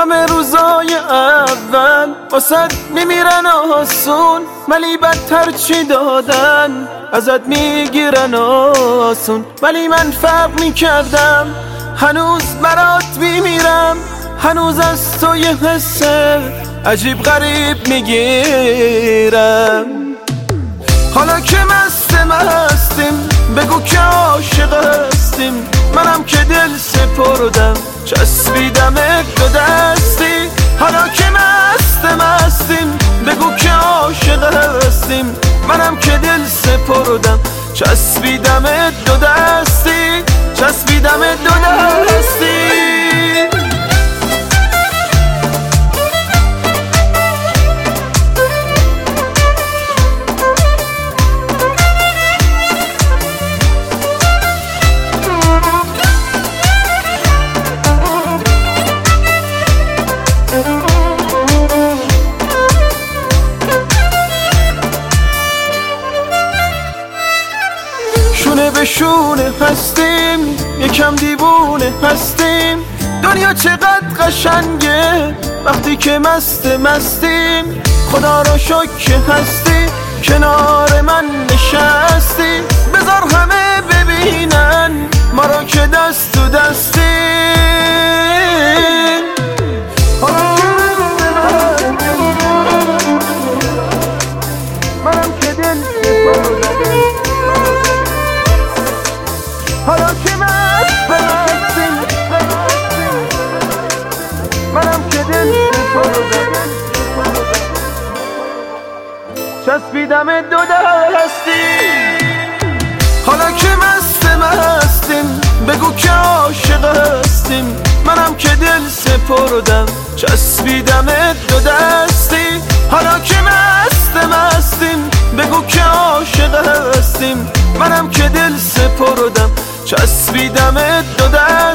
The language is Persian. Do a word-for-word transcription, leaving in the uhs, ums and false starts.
همه روزای اول واسد میمیرن آسون، ولی بدتر چی دادن ازت میگیرن آسون. ولی من فرق میکردم، هنوز برات میمیرم، هنوز از تو یه حس عجیب غریب میگیرم. حالا که مست مستیم بگو که عاشق هستیم، منم که دل سپردم چسبیدم دو دستی. حالا که مست مستیم بگو که عاشق هستیم، منم که دل سپردم چسبیدم دو دستی، چسبیدم دو دستی. شونه به شونه هستیم، یکم دیوونه هستیم. دنیا چقدر قشنگه وقتی که مست مستیم. خدا رو شکر هستی کنار من نشستی، بذار همه ببینن ما رو که دست تو دستیم. منم که دل سپردم، حالا که مست مستیم، منم که دل سپردم چسبیدم دو دستی. حالا که مست مستیم بگو که عاشق هستیم، منم که دل سپردم چسبیدم دو دستی. حالا که مست مستیم بگو که عاشق هستیم، منم که دل سپردم چسبیدم دو دستی.